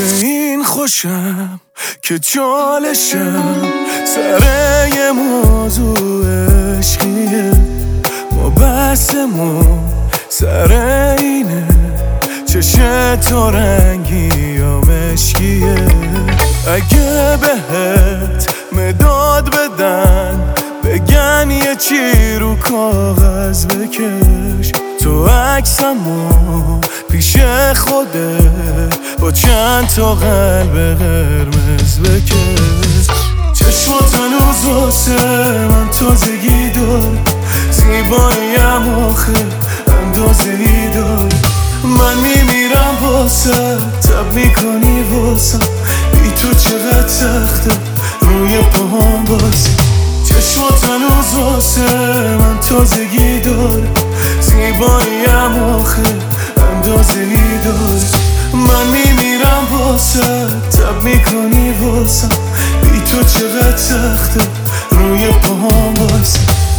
به این خوشم که چالشم سر یه موضوع عشقیه، ما بحثمون سر اینه چشم تو رنگی یا مشکیه. اگه بهت مداد بدن بگن یه چی رو کاغذ بکش، تو عکسمو پیش خودت با چند تا قلب قرمز بکش. چشمات هنوز واسه من تازگی دار، زیباییم آخه اندازه‌ای دار. من میمیرم واسه تب میکنی واسم، بی تو چقدر سخته روی پاهم باسی. چشمات هنوز واسه من تازگی دار، زیباییم آخه اندازه‌ای دار. من میمیرم واسه تب میکنی واسم، بی تو چقدر سخته روی پاهم باسی.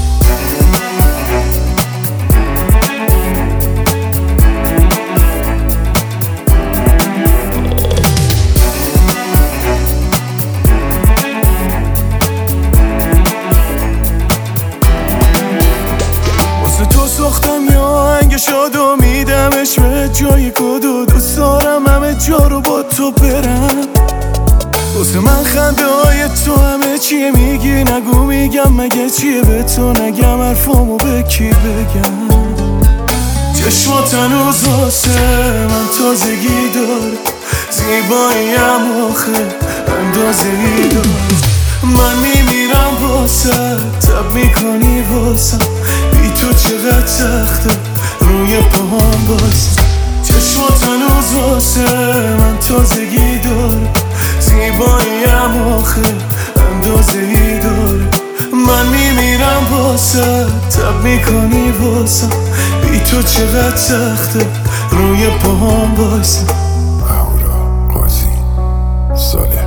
ساختم یا آهنگ شاد و میدمش به جای کدو، دوست دارم همه جا رو با تو برم. واسه من خنده های تو همه چیه، میگی نگو میگم مگه چیه به تو نگم حرفامو به کی بگم. چشمات هنوز واسه من تازگی داره، زیباییم آخه اندازه‌ای داره. من میمیرم واسه تب میکنی واسم، بی تو چقدر سخته روی پاهم باسی. چشمات هنوز واسه من تازگی داره، زیباییم آخه اندازه‌ای داره. من میمیرم واسه تب میکنی واسم، بی تو چقدر سخته روی پاهم باسی. اهورا قاضی سال